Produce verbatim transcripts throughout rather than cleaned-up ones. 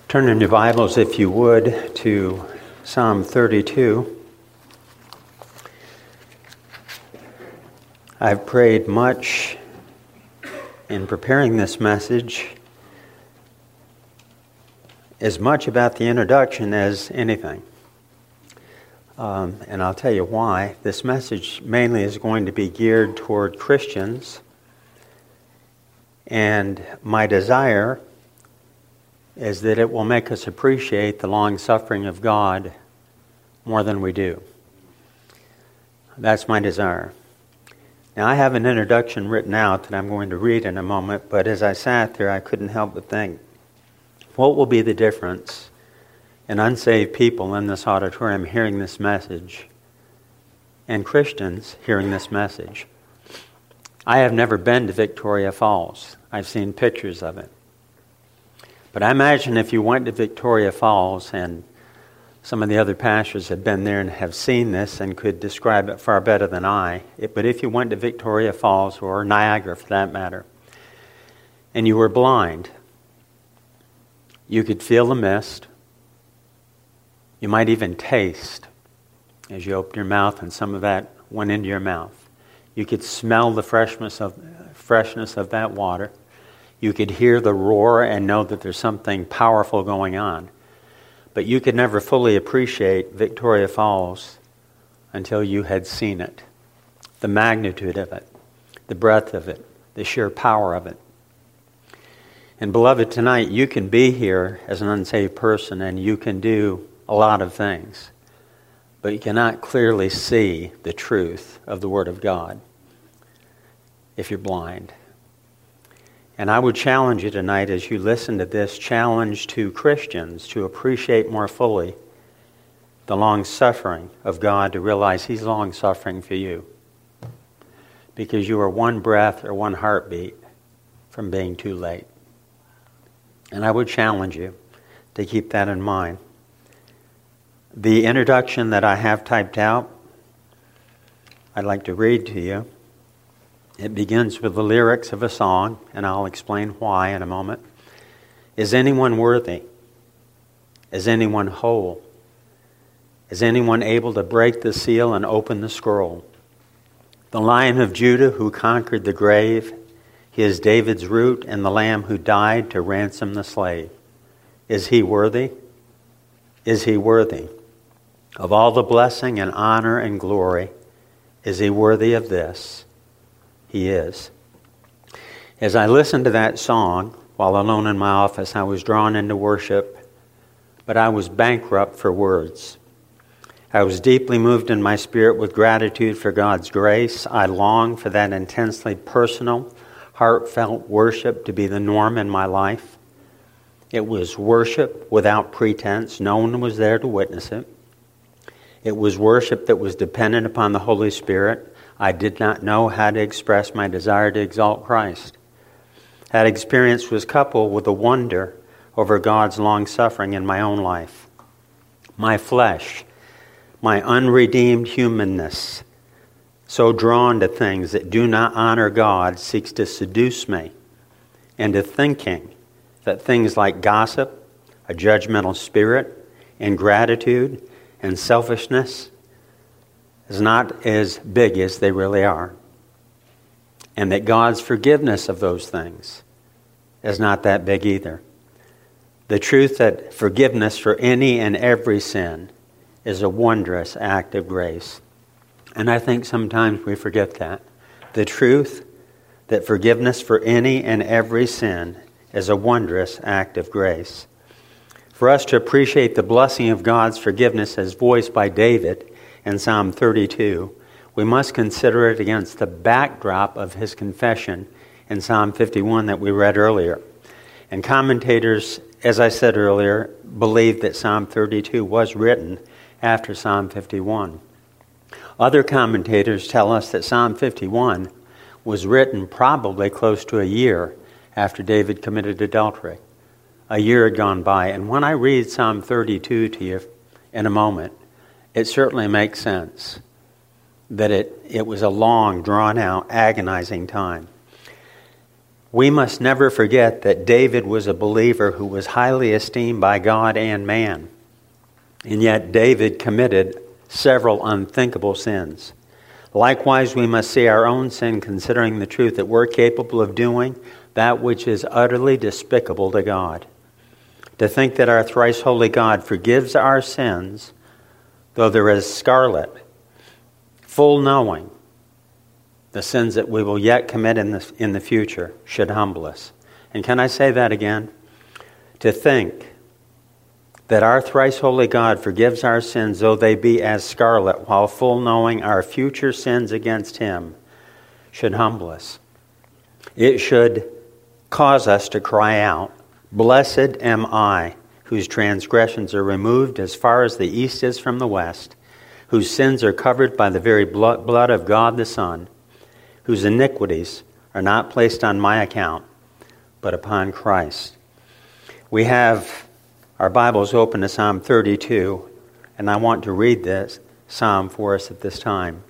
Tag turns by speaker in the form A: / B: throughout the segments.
A: Turn in your Bibles, if you would, to Psalm thirty-two. I've prayed much in preparing this message, as much about the introduction as anything. Um, and I'll tell you why. This message mainly is going to be geared toward Christians, and my desire is that it will make us appreciate the long-suffering of God more than we do. That's my desire. Now, I have an introduction written out that I'm going to read in a moment, but as I sat there, I couldn't help but think, what will be the difference in unsaved people in this auditorium hearing this message and Christians hearing this message? I have never been to Victoria Falls. I've seen pictures of it. But I imagine if you went to Victoria Falls, and some of the other pastors have been there and have seen this and could describe it far better than I, it, but if you went to Victoria Falls, or Niagara for that matter, and you were blind, you could feel the mist. You might even taste as you opened your mouth and some of that went into your mouth. You could smell the freshness of, freshness of that water. You could hear the roar and know that there's something powerful going on. But you could never fully appreciate Victoria Falls until you had seen it. The magnitude of it, the breadth of it, the sheer power of it. And beloved, tonight you can be here as an unsaved person and you can do a lot of things. But you cannot clearly see the truth of the Word of God if you're blind. And I would challenge you tonight as you listen to this challenge to Christians to appreciate more fully the long-suffering of God, to realize He's long-suffering for you. Because you are one breath or one heartbeat from being too late. And I would challenge you to keep that in mind. The introduction that I have typed out, I'd like to read to you. It begins with the lyrics of a song, and I'll explain why in a moment. Is anyone worthy? Is anyone whole? Is anyone able to break the seal and open the scroll? The Lion of Judah who conquered the grave, He is David's root and the Lamb who died to ransom the slave. Is He worthy? Is He worthy of all the blessing and honor and glory? Is He worthy of this? He is. As I listened to that song while alone in my office, I was drawn into worship, but I was bankrupt for words. I was deeply moved in my spirit with gratitude for God's grace. I longed for that intensely personal, heartfelt worship to be the norm in my life. It was worship without pretense. No one was there to witness it. It was worship that was dependent upon the Holy Spirit. I did not know how to express my desire to exalt Christ. That experience was coupled with a wonder over God's long-suffering in my own life. My flesh, my unredeemed humanness, so drawn to things that do not honor God, seeks to seduce me into thinking that things like gossip, a judgmental spirit, ingratitude, and selfishness is not as big as they really are. And that God's forgiveness of those things is not that big either. The truth that forgiveness for any and every sin is a wondrous act of grace. And I think sometimes we forget that. The truth that forgiveness for any and every sin is a wondrous act of grace. For us to appreciate the blessing of God's forgiveness as voiced by David in Psalm thirty-two, we must consider it against the backdrop of his confession in Psalm fifty-one that we read earlier. And commentators, as I said earlier, believe that Psalm thirty-two was written after Psalm fifty-one. Other commentators tell us that Psalm fifty-one was written probably close to a year after David committed adultery. A year had gone by. And when I read Psalm thirty-two to you in a moment, it certainly makes sense that it, it was a long, drawn-out, agonizing time. We must never forget that David was a believer who was highly esteemed by God and man. And yet David committed several unthinkable sins. Likewise, we must see our own sin, considering the truth that we're capable of doing that which is utterly despicable to God. To think that our thrice holy God forgives our sins, though they're as scarlet, full knowing the sins that we will yet commit in the, in the future, should humble us. And can I say that again? To think that our thrice holy God forgives our sins, though they be as scarlet, while full knowing our future sins against him, should humble us. It should cause us to cry out, "Blessed am I, whose transgressions are removed as far as the east is from the west, whose sins are covered by the very blood of God the Son, whose iniquities are not placed on my account, but upon Christ." We have our Bibles open to Psalm thirty-two, and I want to read this psalm for us at this time.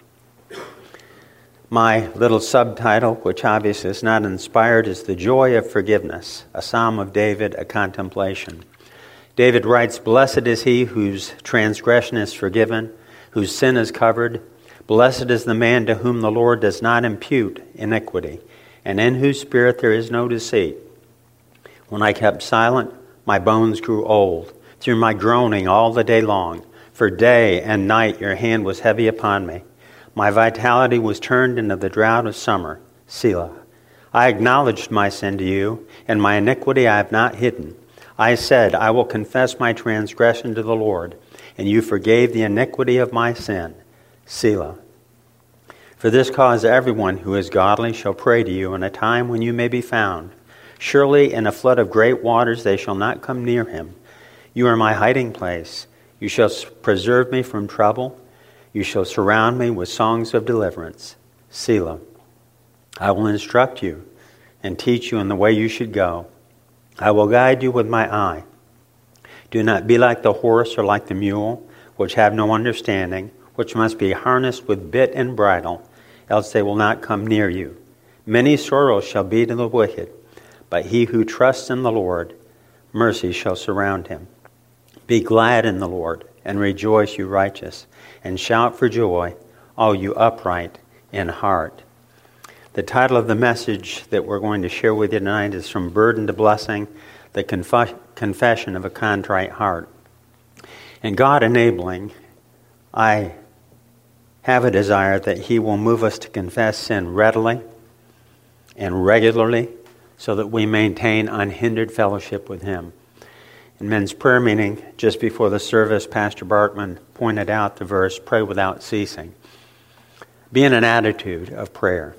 A: My little subtitle, which obviously is not inspired, is "The Joy of Forgiveness, a Psalm of David, a Contemplation." David writes, "Blessed is he whose transgression is forgiven, whose sin is covered. Blessed is the man to whom the Lord does not impute iniquity, and in whose spirit there is no deceit. When I kept silent, my bones grew old, through my groaning all the day long. For day and night your hand was heavy upon me. My vitality was turned into the drought of summer. Selah. I acknowledged my sin to you, and my iniquity I have not hidden. I said, I will confess my transgression to the Lord, and you forgave the iniquity of my sin. Selah. For this cause everyone who is godly shall pray to you in a time when you may be found. Surely in a flood of great waters they shall not come near him. You are my hiding place. You shall preserve me from trouble. You shall surround me with songs of deliverance. Selah. I will instruct you and teach you in the way you should go. I will guide you with my eye. Do not be like the horse or like the mule, which have no understanding, which must be harnessed with bit and bridle, else they will not come near you. Many sorrows shall be to the wicked, but he who trusts in the Lord, mercy shall surround him. Be glad in the Lord, and rejoice, you righteous, and shout for joy, all you upright in heart. The title of the message that we're going to share with you tonight is From Burden to Blessing, the Conf- Confession of a Contrite Heart. And God enabling, I have a desire that he will move us to confess sin readily and regularly, so that we maintain unhindered fellowship with him. In men's prayer meeting, just before the service, Pastor Barkman pointed out the verse, "Pray without ceasing." Be in an attitude of prayer.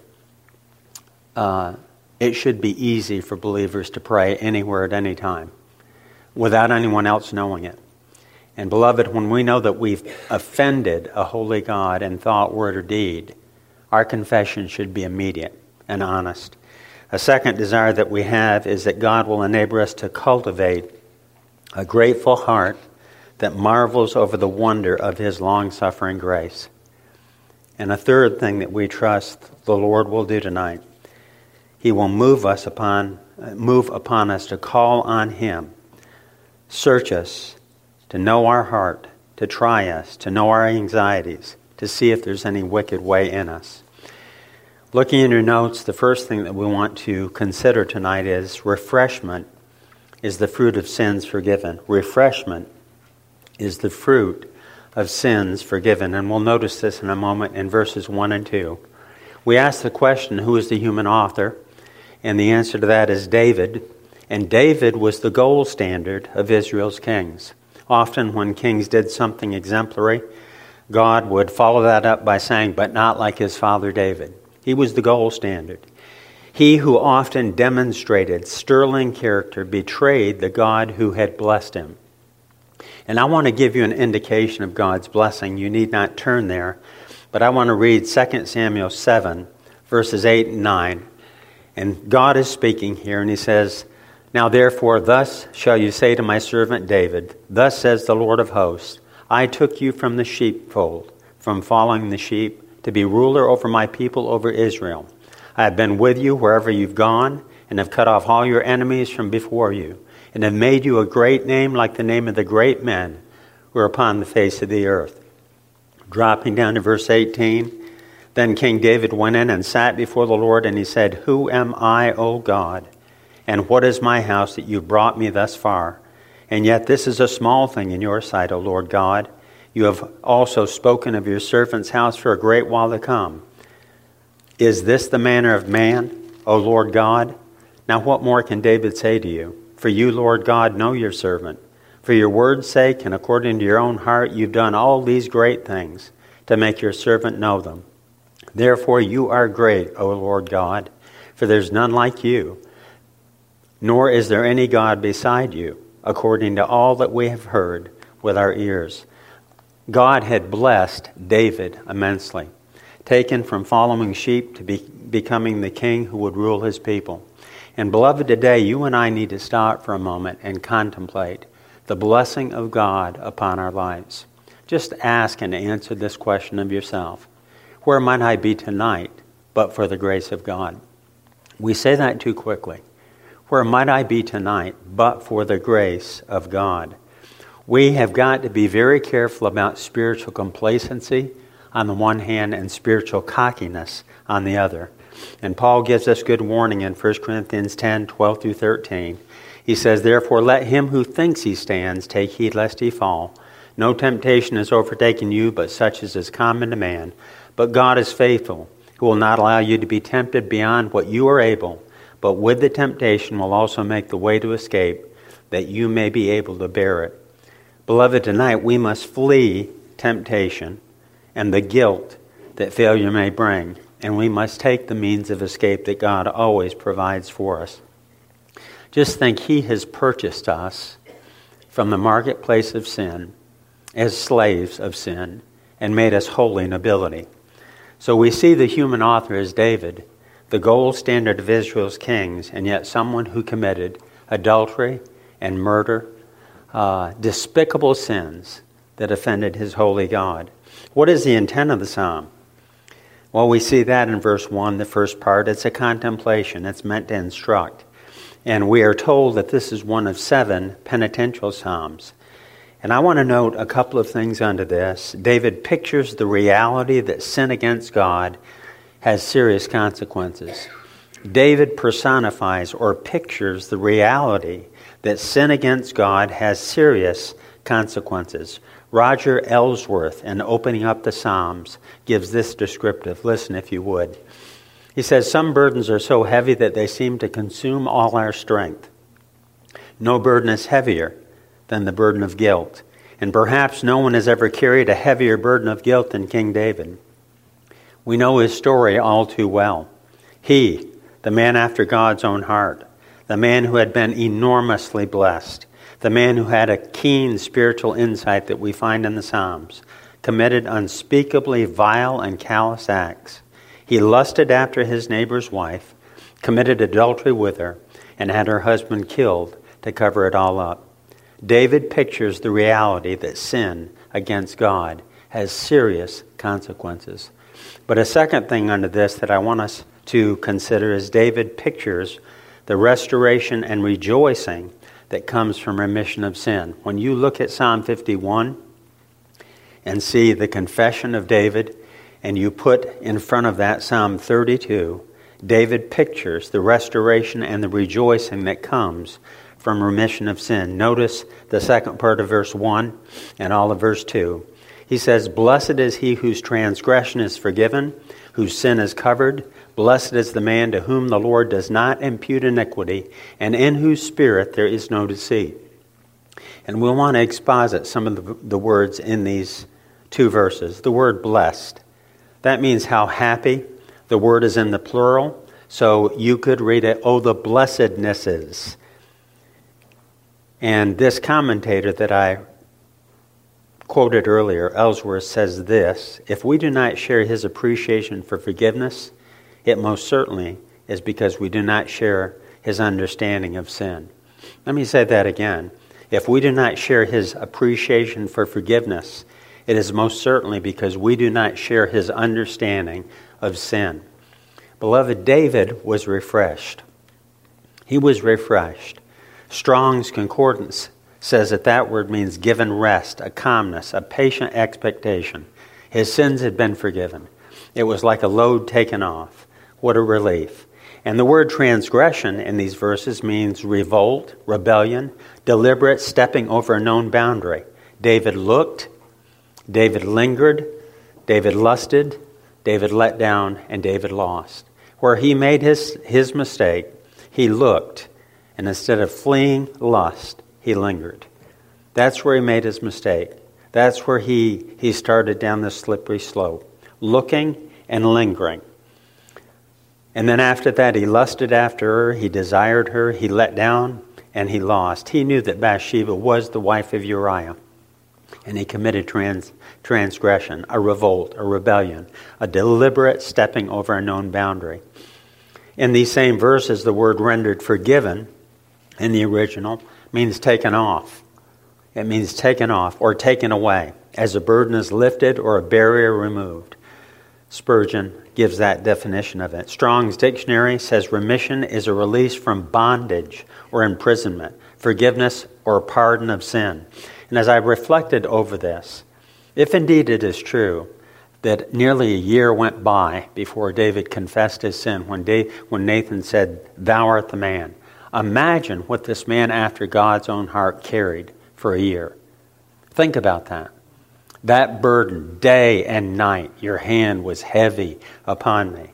A: Uh, it should be easy for believers to pray anywhere at any time, without anyone else knowing it. And beloved, when we know that we've offended a holy God in thought, word, or deed, our confession should be immediate and honest. A second desire that we have is that God will enable us to cultivate a grateful heart that marvels over the wonder of his long-suffering grace. And a third thing that we trust the Lord will do tonight, he will move us upon, move upon us to call on him. Search us, to know our heart, to try us, to know our anxieties, to see if there's any wicked way in us. Looking in your notes, the first thing that we want to consider tonight is refreshment is the fruit of sins forgiven. Refreshment is the fruit of sins forgiven. And we'll notice this in a moment in verses one and two. We ask the question, who is the human author? And the answer to that is David. And David was the gold standard of Israel's kings. Often when kings did something exemplary, God would follow that up by saying, but not like his father David. He was the gold standard. He who often demonstrated sterling character betrayed the God who had blessed him. And I want to give you an indication of God's blessing. You need not turn there, but I want to read Second Samuel seven, verses eight and nine. And God is speaking here, and he says, "Now therefore, thus shall you say to my servant David, thus says the Lord of hosts, I took you from the sheepfold, from following the sheep, to be ruler over my people, over Israel. I have been with you wherever you've gone, and have cut off all your enemies from before you, and have made you a great name like the name of the great men who are upon the face of the earth. Dropping down to verse eighteen, then King David went in and sat before the Lord, and he said, Who am I, O God? And what is my house that you brought me thus far? And yet this is a small thing in your sight, O Lord God. You have also spoken of your servant's house for a great while to come. Is this the manner of man, O Lord God? Now what more can David say to you? For you, Lord God, know your servant. For your word's sake and according to your own heart, you've done all these great things to make your servant know them. Therefore you are great, O Lord God, for there's none like you, nor is there any God beside you, according to all that we have heard with our ears. God had blessed David immensely, taken from following sheep to be, becoming the king who would rule his people. And beloved, today you and I need to stop for a moment and contemplate the blessing of God upon our lives. Just ask and answer this question of yourself. Where might I be tonight but for the grace of God? We say that too quickly. Where might I be tonight but for the grace of God? We have got to be very careful about spiritual complacency on the one hand and spiritual cockiness on the other. And Paul gives us good warning in First Corinthians ten, twelve through thirteen. He says, Therefore let him who thinks he stands take heed lest he fall. No temptation has overtaken you, but such as is common to man. But God is faithful, who will not allow you to be tempted beyond what you are able, but with the temptation will also make the way to escape, that you may be able to bear it. Beloved, tonight we must flee temptation and the guilt that failure may bring, and we must take the means of escape that God always provides for us. Just think, He has purchased us from the marketplace of sin as slaves of sin and made us holy nobility. So we see the human author as David, the gold standard of Israel's kings, and yet someone who committed adultery and murder, uh, despicable sins that offended his holy God. What is the intent of the psalm? Well, we see that in verse one, the first part. It's a contemplation. It's meant to instruct. And we are told that this is one of seven penitential psalms. And I want to note a couple of things under this. David pictures the reality that sin against God has serious consequences. David personifies or pictures the reality that sin against God has serious consequences. Roger Ellsworth, in opening up the Psalms, gives this descriptive. Listen if you would. He says, Some burdens are so heavy that they seem to consume all our strength. No burden is heavier than the burden of guilt. And perhaps no one has ever carried a heavier burden of guilt than King David. We know his story all too well. He, the man after God's own heart, the man who had been enormously blessed, the man who had a keen spiritual insight that we find in the Psalms, committed unspeakably vile and callous acts. He lusted after his neighbor's wife, committed adultery with her, and had her husband killed to cover it all up. David pictures the reality that sin against God has serious consequences. But a second thing under this that I want us to consider is David pictures the restoration and rejoicing that comes from remission of sin. When you look at Psalm fifty-one and see the confession of David, and you put in front of that Psalm thirty-two, David pictures the restoration and the rejoicing that comes from remission of sin. Notice the second part of verse one and all of verse two. He says, Blessed is he whose transgression is forgiven, whose sin is covered. Blessed is the man to whom the Lord does not impute iniquity, and in whose spirit there is no deceit. And we'll want to exposit some of the, the words in these two verses. The word blessed, that means how happy. The word is in the plural, so you could read it, oh, the blessednesses. And this commentator that I quoted earlier, Ellsworth, says this: if we do not share his appreciation for forgiveness, it most certainly is because we do not share his understanding of sin. Let me say that again. If we do not share his appreciation for forgiveness, it is most certainly because we do not share his understanding of sin. Beloved, David was refreshed. He was refreshed. Strong's Concordance says that that word means given rest, a calmness, a patient expectation. His sins had been forgiven. It was like a load taken off. What a relief. And the word transgression in these verses means revolt, rebellion, deliberate stepping over a known boundary. David looked, David lingered, David lusted, David let down, and David lost. Where he made his, his mistake, he looked, and instead of fleeing lust, he lingered. That's where he made his mistake. That's where he, he started down the slippery slope, looking and lingering. And then after that, he lusted after her, he desired her, he let down, and he lost. He knew that Bathsheba was the wife of Uriah, and he committed trans, transgression, a revolt, a rebellion, a deliberate stepping over a known boundary. In these same verses, the word rendered forgiven in the original means taken off. It means taken off or taken away, as a burden is lifted or a barrier removed. Spurgeon gives that definition of it. Strong's Dictionary says remission is a release from bondage or imprisonment, forgiveness or pardon of sin. And as I reflected over this, if indeed it is true that nearly a year went by before David confessed his sin when, Dave, when Nathan said, "Thou art the man," imagine what this man after God's own heart carried for a year. Think about that. That burden, day and night, your hand was heavy upon me.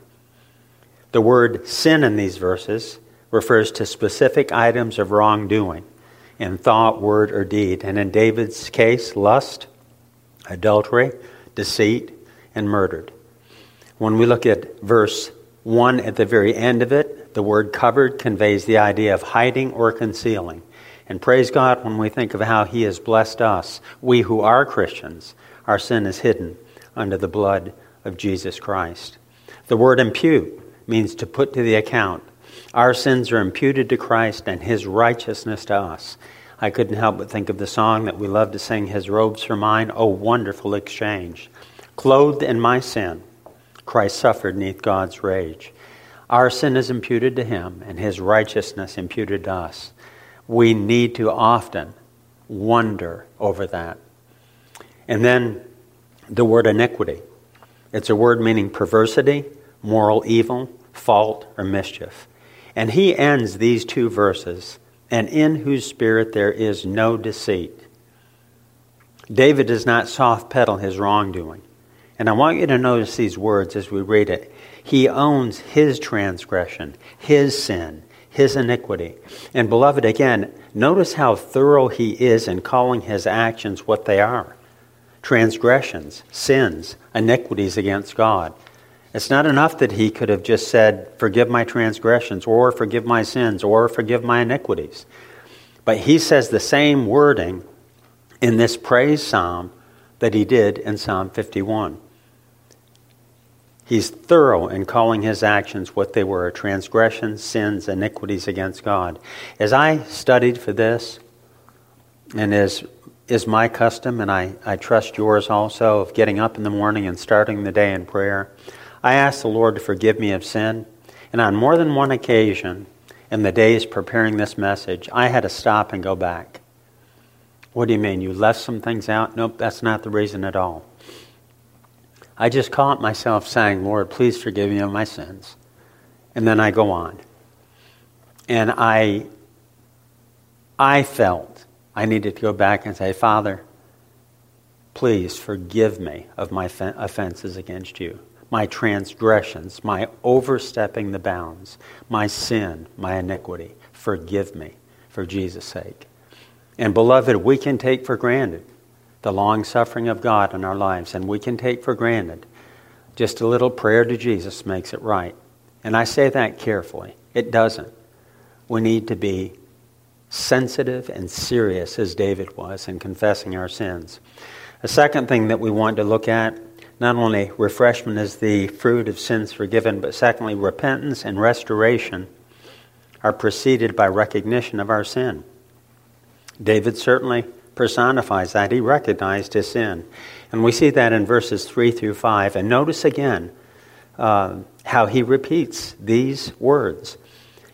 A: The word sin in these verses refers to specific items of wrongdoing in thought, word, or deed. And in David's case, lust, adultery, deceit, and murdered. When we look at verse one at the very end of it, the word covered conveys the idea of hiding or concealing. And praise God when we think of how He has blessed us. We who are Christians, our sin is hidden under the blood of Jesus Christ. The word impute means to put to the account. Our sins are imputed to Christ and His righteousness to us. I couldn't help but think of the song that we love to sing, "His robes are mine." Oh, wonderful exchange. Clothed in my sin, Christ suffered neath God's rage. Our sin is imputed to Him and His righteousness imputed to us. We need to often wonder over that. And then the word iniquity. It's a word meaning perversity, moral evil, fault, or mischief. And he ends these two verses, "and in whose spirit there is no deceit." David does not soft pedal his wrongdoing. And I want you to notice these words as we read it. He owns his transgression, his sin, his iniquity. And beloved, again, notice how thorough he is in calling his actions what they are. Transgressions, sins, iniquities against God. It's not enough that he could have just said, "Forgive my transgressions," or "Forgive my sins," or "Forgive my iniquities." But he says the same wording in this praise psalm that he did in Psalm fifty-one. He's thorough in calling his actions what they were: transgressions, sins, iniquities against God. As I studied for this, and as is my custom, and I, I trust yours also, of getting up in the morning and starting the day in prayer, I asked the Lord to forgive me of sin. And on more than one occasion, in the days preparing this message, I had to stop and go back. What do you mean? You left some things out? Nope, that's not the reason at all. I just caught myself saying, "Lord, please forgive me of my sins." And then I go on. And I, I felt I needed to go back and say, "Father, please forgive me of my offenses against you, my transgressions, my overstepping the bounds, my sin, my iniquity. Forgive me for Jesus' sake." And beloved, we can take for granted the long-suffering of God in our lives, and we can take for granted just a little prayer to Jesus makes it right. And I say that carefully. It doesn't. We need to be sensitive and serious as David was in confessing our sins. A second thing that we want to look at, not only refreshment is the fruit of sins forgiven, but secondly, repentance and restoration are preceded by recognition of our sin. David certainly personifies that. He recognized his sin. And we see that in verses three through five. And notice again uh, how he repeats these words.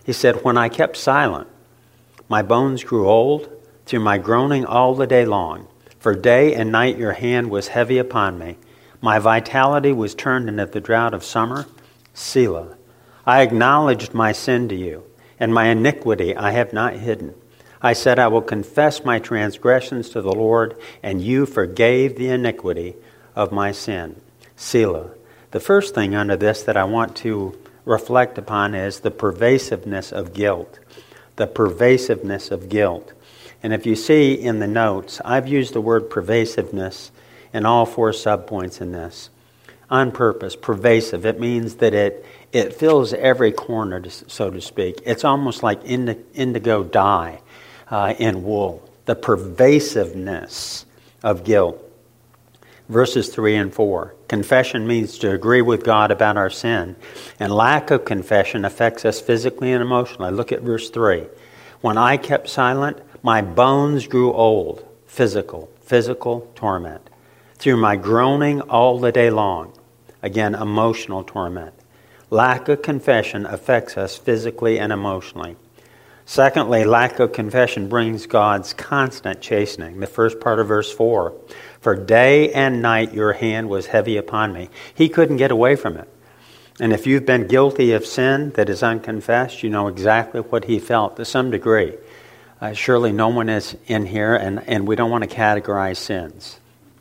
A: He said, when I kept silent, my bones grew old through my groaning all the day long. For day and night your hand was heavy upon me. My vitality was turned into the drought of summer. Selah. I acknowledged my sin to you, and my iniquity I have not hidden. I said, I will confess my transgressions to the Lord, and you forgave the iniquity of my sin. Selah. The first thing under this that I want to reflect upon is the pervasiveness of guilt. The pervasiveness of guilt. And if you see in the notes, I've used the word pervasiveness in all four subpoints in this. On purpose, pervasive. It means that it it fills every corner, so to speak. It's almost like indigo dye uh, in wool. The pervasiveness of guilt. Verses three and four. Confession means to agree with God about our sin. And lack of confession affects us physically and emotionally. Look at verse three. When I kept silent, my bones grew old. Physical. Physical torment. Through my groaning all the day long. Again, emotional torment. Lack of confession affects us physically and emotionally. Secondly, lack of confession brings God's constant chastening. The first part of verse four. For day and night your hand was heavy upon me. He couldn't get away from it. And if you've been guilty of sin that is unconfessed, you know exactly what he felt to some degree. Uh, surely no one is in here, and, and we don't want to categorize sins.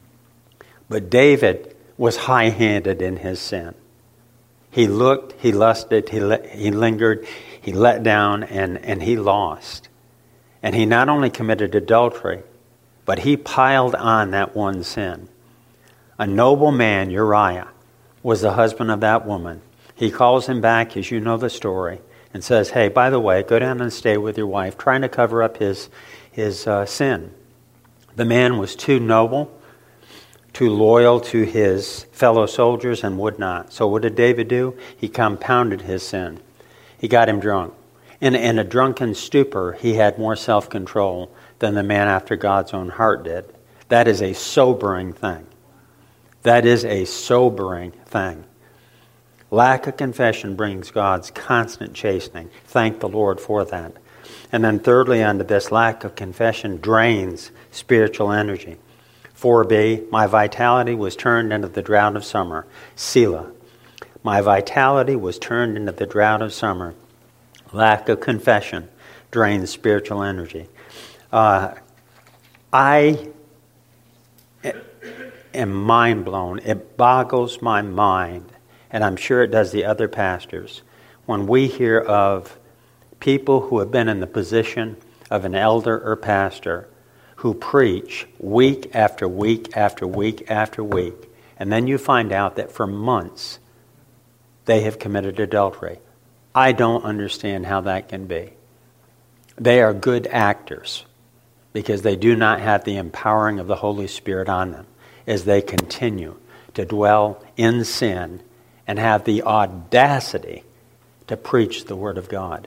A: But David was high-handed in his sin. He looked, he lusted, he le- he lingered, he let down, and, and he lost. And he not only committed adultery, but he piled on that one sin. A noble man, Uriah, was the husband of that woman. He calls him back, as you know the story, and says, hey, by the way, go down and stay with your wife, trying to cover up his, his uh, sin. The man was too noble, too loyal to his fellow soldiers, and would not. So what did David do? He compounded his sin. He got him drunk. In, in a drunken stupor, he had more self-control than the man after God's own heart did. That is a sobering thing. That is a sobering thing. Lack of confession brings God's constant chastening. Thank the Lord for that. And then thirdly, under this, lack of confession drains spiritual energy. four b, my vitality was turned into the drought of summer. Selah. My vitality was turned into the drought of summer. Lack of confession drains spiritual energy. Uh, I am mind blown. It boggles my mind, and I'm sure it does the other pastors, when we hear of people who have been in the position of an elder or pastor who preach week after week after week after week, and then you find out that for months they have committed adultery. I don't understand how that can be. They are good actors because they do not have the empowering of the Holy Spirit on them as they continue to dwell in sin and have the audacity to preach the Word of God.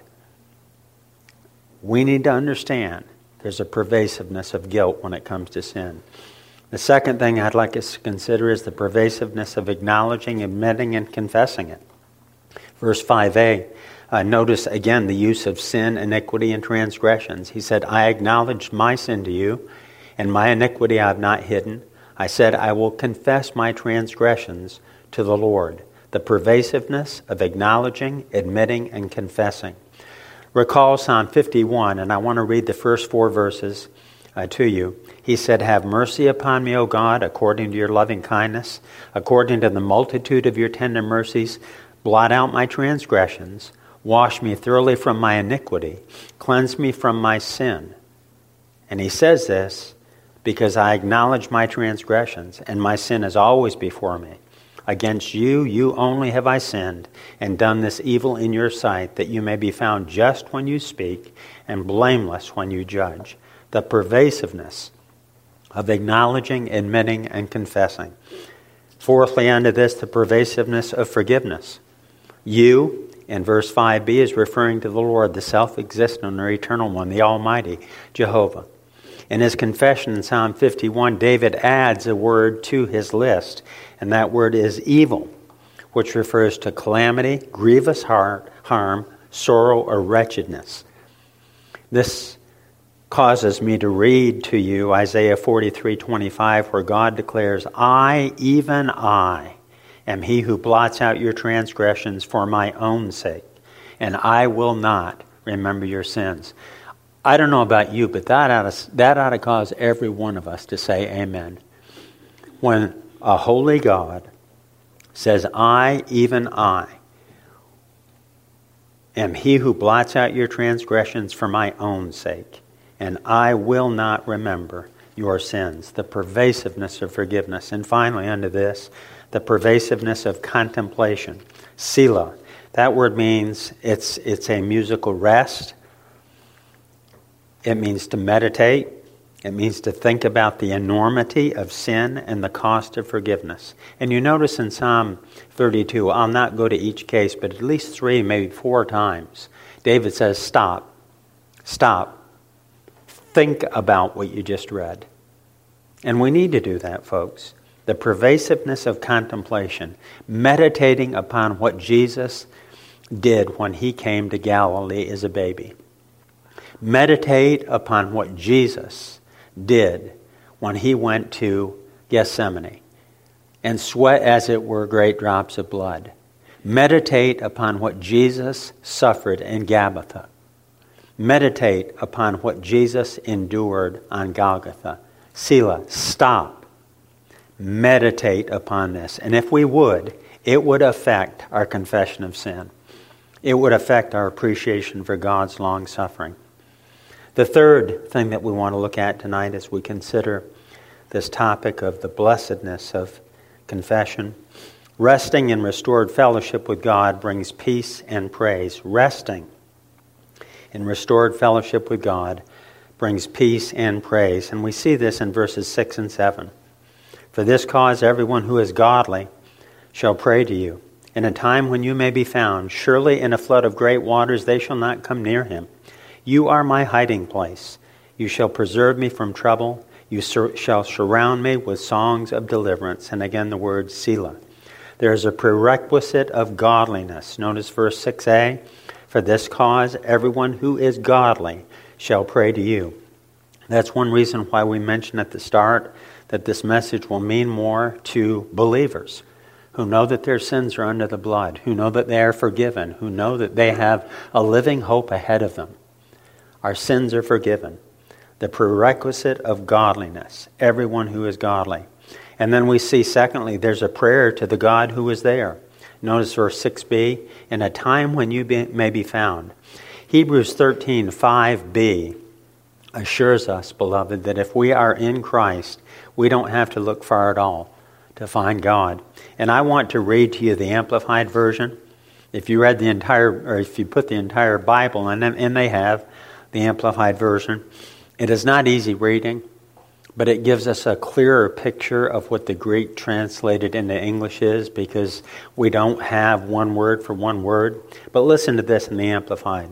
A: We need to understand there's a pervasiveness of guilt when it comes to sin. The second thing I'd like us to consider is the pervasiveness of acknowledging, admitting, and confessing it. Verse five a, uh, notice again the use of sin, iniquity, and transgressions. He said, I acknowledged my sin to you, and my iniquity I have not hidden. I said, I will confess my transgressions to the Lord. The pervasiveness of acknowledging, admitting, and confessing. Recall Psalm fifty-one, and I want to read the first four verses uh, to you. He said, have mercy upon me, O God, according to your loving kindness, according to the multitude of your tender mercies. Blot out my transgressions. Wash me thoroughly from my iniquity. Cleanse me from my sin. And he says this because I acknowledge my transgressions, and my sin is always before me. Against you, you only have I sinned, and done this evil in your sight, that you may be found just when you speak, and blameless when you judge. The pervasiveness of acknowledging, admitting, and confessing. Fourthly, under this, the pervasiveness of forgiveness. You, in verse five b, is referring to the Lord, the self-existent or eternal one, the Almighty, Jehovah. In his confession in Psalm fifty-one, David adds a word to his list, and that word is evil, which refers to calamity, grievous harm, sorrow, or wretchedness. This causes me to read to you Isaiah forty-three twenty-five, where God declares, I, even I, am he who blots out your transgressions for my own sake, and I will not remember your sins. I don't know about you, but that ought to, that ought to cause every one of us to say amen. When a holy God says, I, even I, am he who blots out your transgressions for my own sake, and I will not remember your sins. The pervasiveness of forgiveness. And finally, under this, the pervasiveness of contemplation. Selah. That word means it's it's a musical rest. It means to meditate. It means to think about the enormity of sin and the cost of forgiveness. And you notice in Psalm thirty-two, I'll not go to each case, but at least three, maybe four times, David says, stop, stop, think about what you just read. And we need to do that, folks. The pervasiveness of contemplation, meditating upon what Jesus did when he came to Galilee as a baby. Meditate upon what Jesus did when he went to Gethsemane and sweat, as it were, great drops of blood. Meditate upon what Jesus suffered in Gabbatha. Meditate upon what Jesus endured on Golgotha. Selah, stop. Meditate upon this. And if we would, it would affect our confession of sin. It would affect our appreciation for God's long suffering. The third thing that we want to look at tonight as we consider this topic of the blessedness of confession. Resting in restored fellowship with God brings peace and praise. Resting in restored fellowship with God brings peace and praise. And we see this in verses six and seven. For this cause everyone who is godly shall pray to you. In a time when you may be found, surely in a flood of great waters they shall not come near him. You are my hiding place. You shall preserve me from trouble. You sur- shall surround me with songs of deliverance. And again the word Selah. There is a prerequisite of godliness. Notice verse six a. For this cause everyone who is godly shall pray to you. That's one reason why we mentioned at the start that this message will mean more to believers who know that their sins are under the blood, who know that they are forgiven, who know that they have a living hope ahead of them. Our sins are forgiven. The prerequisite of godliness, everyone who is godly. And then we see, secondly, there's a prayer to the God who is there. Notice verse six b, in a time when you be, may be found. Hebrews thirteen five b assures us, beloved, that if we are in Christ, we don't have to look far at all to find God. And I want to read to you the Amplified Version. If you read the entire, or if you put the entire Bible in them, and they have, the Amplified Version. It is not easy reading, but it gives us a clearer picture of what the Greek translated into English is, because we don't have one word for one word. But listen to this in the Amplified.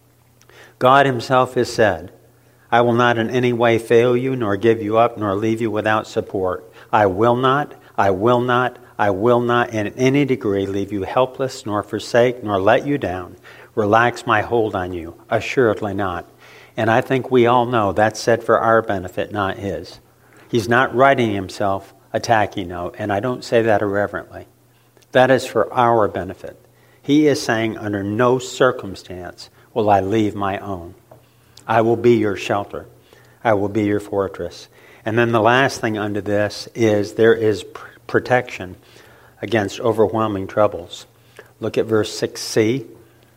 A: God himself has said, I will not in any way fail you, nor give you up, nor leave you without support. I will not, I will not, I will not in any degree leave you helpless, nor forsake, nor let you down. Relax my hold on you. Assuredly not. And I think we all know that's said for our benefit, not his. He's not writing himself a tacky note, and I don't say that irreverently. That is for our benefit. He is saying, under no circumstance will I leave my own. I will be your shelter. I will be your fortress. And then the last thing under this is there is pr- protection against overwhelming troubles. Look at verse six c.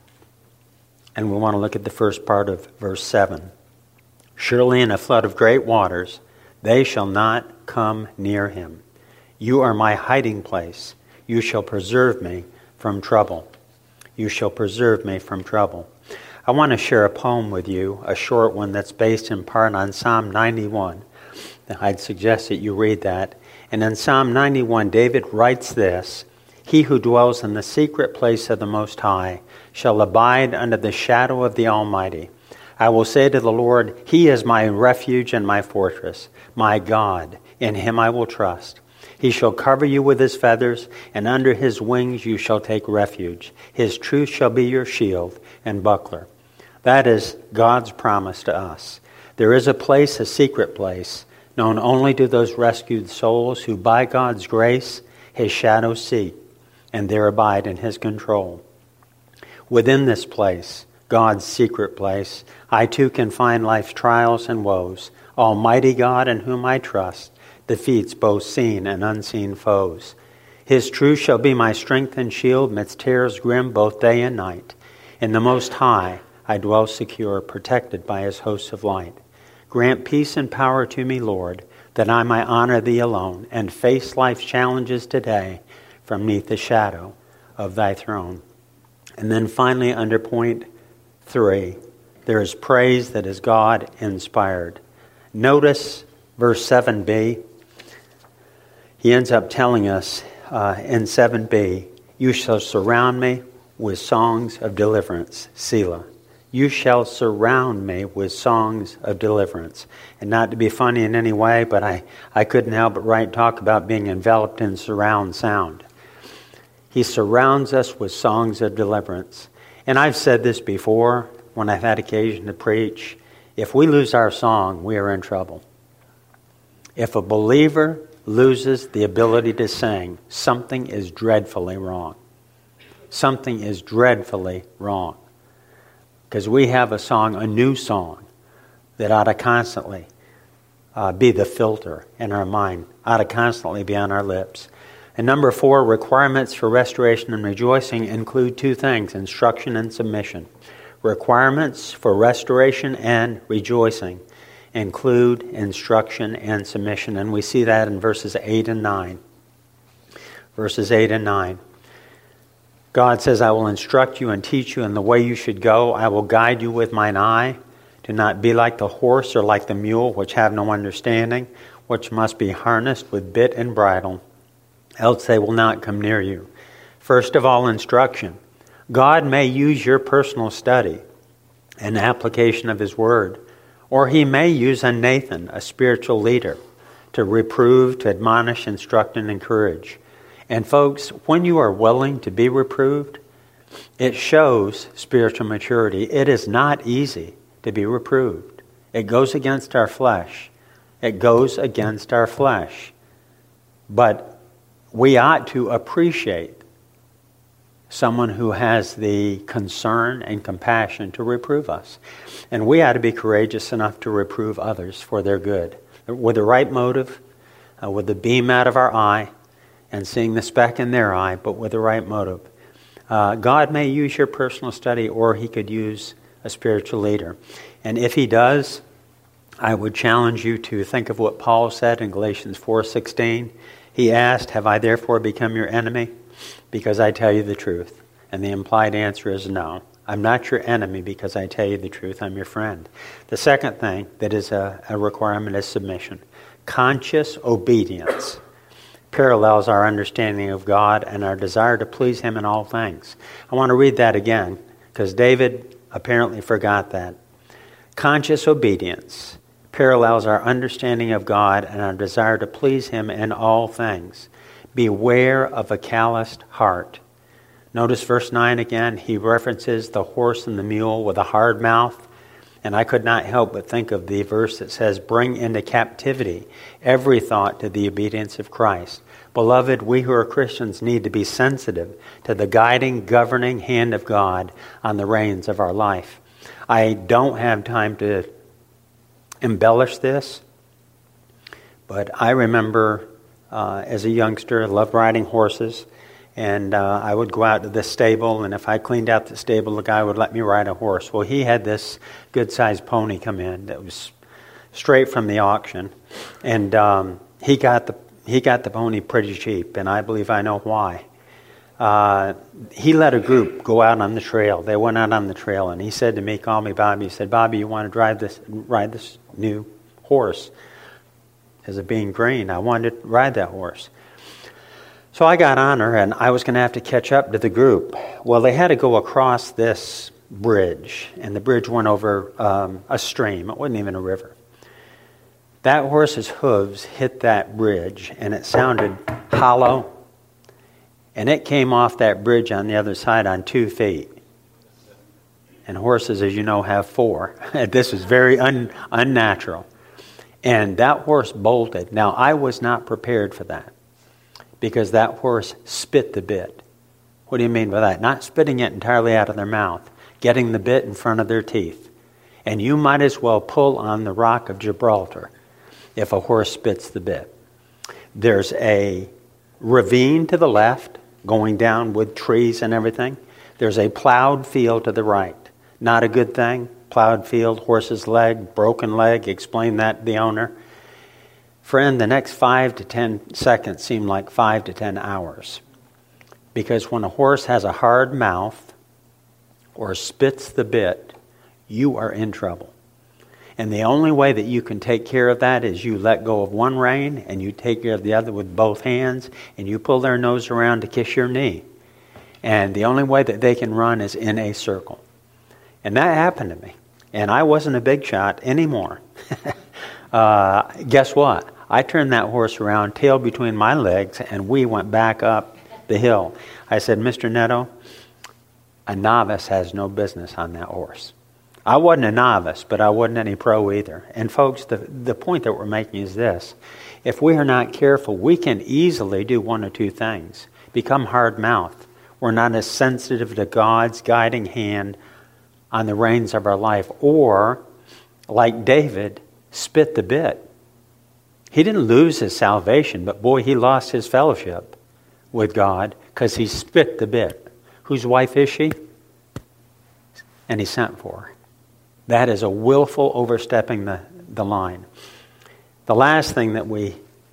A: And we want to look at the first part of verse seven. Surely in a flood of great waters, they shall not come near him. You are my hiding place. You shall preserve me from trouble. You shall preserve me from trouble. I want to share a poem with you, a short one that's based in part on Psalm ninety-one. I'd suggest that you read that. And in Psalm ninety-one, David writes this, He who dwells in the secret place of the Most High shall abide under the shadow of the Almighty. I will say to the Lord, He is my refuge and my fortress, my God. In him I will trust. He shall cover you with his feathers, and under his wings you shall take refuge. His truth shall be your shield. and buckler. That is God's promise to us. There is a place, a secret place, known only to those rescued souls who by God's grace His shadow seek and there abide in His control. Within this place, God's secret place, I too can find life's trials and woes. Almighty God in whom I trust defeats both seen and unseen foes. His truth shall be my strength and shield midst terrors grim both day and night. In the Most High I dwell secure, protected by His hosts of light. Grant peace and power to me, Lord, that I might honor Thee alone and face life's challenges today from neath the shadow of Thy throne. And then finally, under point three, there is praise that is God-inspired. Notice verse seven b. He ends up telling us uh, in seven b, you shall surround me with songs of deliverance, Selah. You shall surround me with songs of deliverance. And not to be funny in any way, but I, I couldn't help but write talk about being enveloped in surround sound. He surrounds us with songs of deliverance. And I've said this before when I've had occasion to preach. If we lose our song, we are in trouble. If a believer loses the ability to sing, something is dreadfully wrong. Something is dreadfully wrong. Because we have a song, a new song, that ought to constantly uh, be the filter in our mind, ought to constantly be on our lips. And number four, requirements for restoration and rejoicing include two things, instruction and submission. Requirements for restoration and rejoicing include instruction and submission. And we see that in verses eight and nine. Verses eight and nine. God says, I will instruct you and teach you in the way you should go. I will guide you with mine eye. Do not be like the horse or like the mule, which have no understanding, which must be harnessed with bit and bridle, else they will not come near you. First of all, instruction. God may use your personal study and application of His Word, or He may use a Nathan, a spiritual leader, to reprove, to admonish, instruct, and encourage. And folks, when you are willing to be reproved, it shows spiritual maturity. It is not easy to be reproved. It goes against our flesh. It goes against our flesh. But we ought to appreciate someone who has the concern and compassion to reprove us. And we ought to be courageous enough to reprove others for their good, with the right motive, uh, with the beam out of our eye, and seeing the speck in their eye, but with the right motive. Uh, God may use your personal study, or He could use a spiritual leader. And if He does, I would challenge you to think of what Paul said in Galatians four sixteen. He asked, have I therefore become your enemy? Because I tell you the truth. And the implied answer is no. I'm not your enemy because I tell you the truth. I'm your friend. The second thing that is a, a requirement is submission. Conscious obedience parallels our understanding of God and our desire to please Him in all things. I want to read that again because David apparently forgot that. Conscious obedience parallels our understanding of God and our desire to please Him in all things. Beware of a calloused heart. Notice verse nine again. He references the horse and the mule with a hard mouth. And I could not help but think of the verse that says, bring into captivity every thought to the obedience of Christ. Beloved, we who are Christians need to be sensitive to the guiding, governing hand of God on the reins of our life. I don't have time to embellish this, but I remember uh, as a youngster, I loved riding horses. And uh, I would go out to the stable, and if I cleaned out the stable, the guy would let me ride a horse. Well, he had this good-sized pony come in that was straight from the auction, and um, he got the he got the pony pretty cheap, and I believe I know why. Uh, he let a group go out on the trail. They went out on the trail, and he said to me, "Call me Bobby." He said, "Bobby, you want to drive this ride this new horse?" As it being green, I wanted to ride that horse. So I got on her, and I was going to have to catch up to the group. Well, they had to go across this bridge, and the bridge went over um, a stream. It wasn't even a river. That horse's hooves hit that bridge, and it sounded hollow, and it came off that bridge on the other side on two feet. And horses, as you know, have four. This is very un, unnatural. And that horse bolted. Now, I was not prepared for that because that horse spit the bit. What do you mean by that? Not spitting it entirely out of their mouth, getting the bit in front of their teeth. And you might as well pull on the rock of Gibraltar if a horse spits the bit. There's a ravine to the left going down with trees and everything. There's a plowed field to the right. Not a good thing. Plowed field, horse's leg, broken leg. Explain that to the owner. Friend, the next five to ten seconds seem like five to ten hours. Because when a horse has a hard mouth or spits the bit, you are in trouble. And the only way that you can take care of that is you let go of one rein and you take care of the other with both hands and you pull their nose around to kiss your knee. And the only way that they can run is in a circle. And that happened to me. And I wasn't a big shot anymore. uh, guess what? I turned that horse around, tail between my legs, and we went back up the hill. I said, Mister Netto, a novice has no business on that horse. I wasn't a novice, but I wasn't any pro either. And folks, the, the point that we're making is this. If we are not careful, we can easily do one or two things. Become hard-mouthed. We're not as sensitive to God's guiding hand on the reins of our life. Or, like David, spit the bit. He didn't lose his salvation, but boy, he lost his fellowship with God because he spit the bit. Whose wife is she? And he sent for her. That is a willful overstepping the, the line. The last thing that we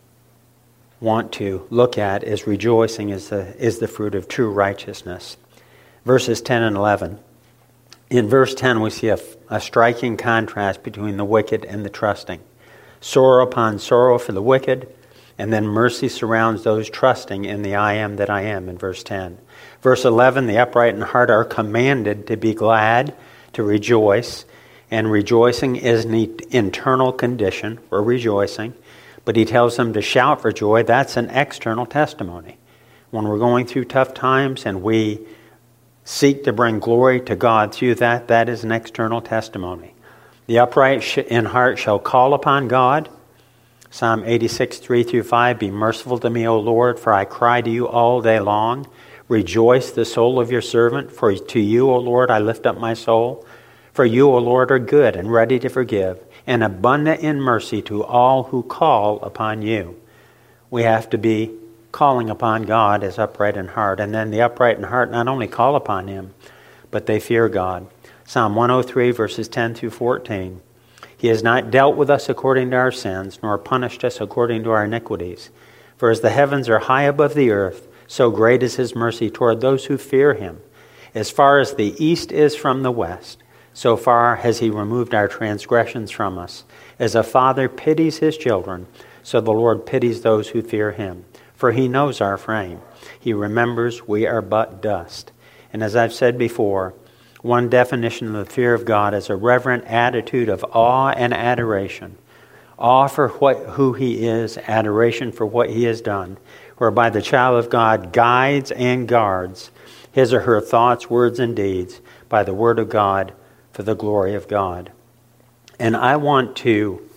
A: want to look at is rejoicing is the, is the fruit of true righteousness. Verses ten and eleven. In verse ten we see a, a striking contrast between the wicked and the trusting. Sorrow upon sorrow for the wicked, and then mercy surrounds those trusting in the I am that I am in verse ten. Verse eleven, the upright in heart are commanded to be glad, to rejoice, and rejoicing is an internal condition for rejoicing. But he tells them to shout for joy. That's an external testimony. When we're going through tough times and we seek to bring glory to God through that, that is an external testimony. The upright in heart shall call upon God. Psalm eighty-six, three through five, be merciful to me, O Lord, for I cry to you all day long. Rejoice the soul of your servant, for to you, O Lord, I lift up my soul. For you, O Lord, are good and ready to forgive, and abundant in mercy to all who call upon you. We have to be calling upon God as upright in heart. And then the upright in heart not only call upon him, but they fear God. Psalm one oh three, verses ten through fourteen. He has not dealt with us according to our sins, nor punished us according to our iniquities. For as the heavens are high above the earth, so great is his mercy toward those who fear him. As far as the east is from the west, so far has he removed our transgressions from us. As a father pities his children, so the Lord pities those who fear him. For he knows our frame. He remembers we are but dust. And as I've said before, one definition of the fear of God is a reverent attitude of awe and adoration. Awe for what, who he is, adoration for what he has done, whereby the child of God guides and guards his or her thoughts, words, and deeds by the word of God for the glory of God. And I want to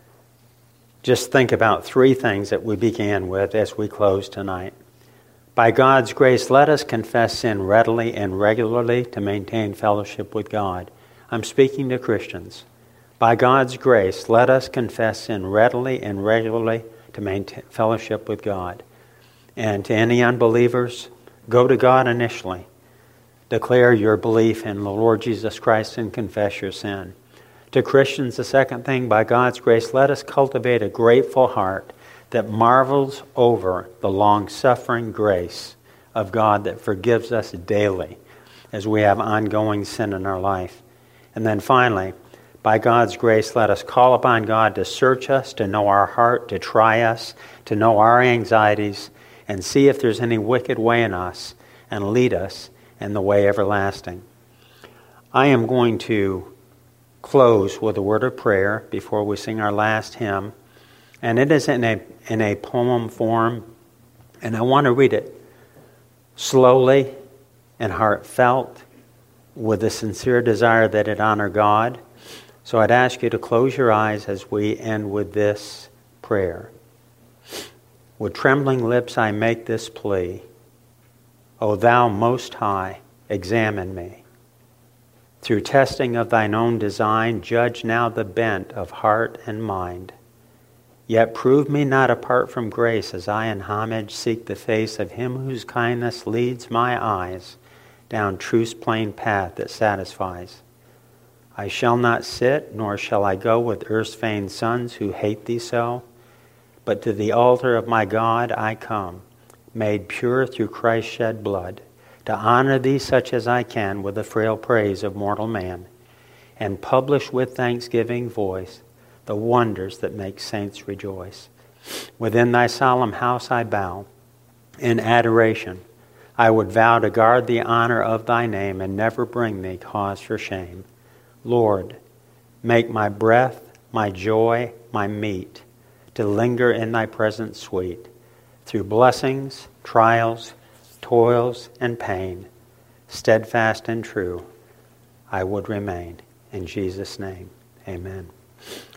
A: just think about three things that we began with as we close tonight. By God's grace, let us confess sin readily and regularly to maintain fellowship with God. I'm speaking to Christians. By God's grace, let us confess sin readily and regularly to maintain fellowship with God. And to any unbelievers, go to God initially. Declare your belief in the Lord Jesus Christ and confess your sin. To Christians, the second thing, by God's grace, let us cultivate a grateful heart that marvels over the long-suffering grace of God that forgives us daily as we have ongoing sin in our life. And then finally, by God's grace, let us call upon God to search us, to know our heart, to try us, to know our anxieties, and see if there's any wicked way in us, and lead us in the way everlasting. I am going to close with a word of prayer before we sing our last hymn. And it is in a, in a poem form. And I want to read it slowly and heartfelt with a sincere desire that it honor God. So I'd ask you to close your eyes as we end with this prayer. With trembling lips I make this plea. O thou Most High, examine me. Through testing of thine own design, judge now the bent of heart and mind. Yet prove me not apart from grace, as I in homage seek the face of him whose kindness leads my eyes down truth's plain path that satisfies. I shall not sit, nor shall I go with earth's vain sons who hate thee so, but to the altar of my God I come, made pure through Christ's shed blood, to honor thee such as I can with the frail praise of mortal man, and publish with thanksgiving voice the wonders that make saints rejoice. Within thy solemn house I bow. In adoration I would vow to guard the honor of thy name and never bring thee cause for shame. Lord, make my breath, my joy, my meat, to linger in thy presence sweet. Through blessings, trials, toils, and pain, steadfast and true, I would remain. In Jesus' name, amen.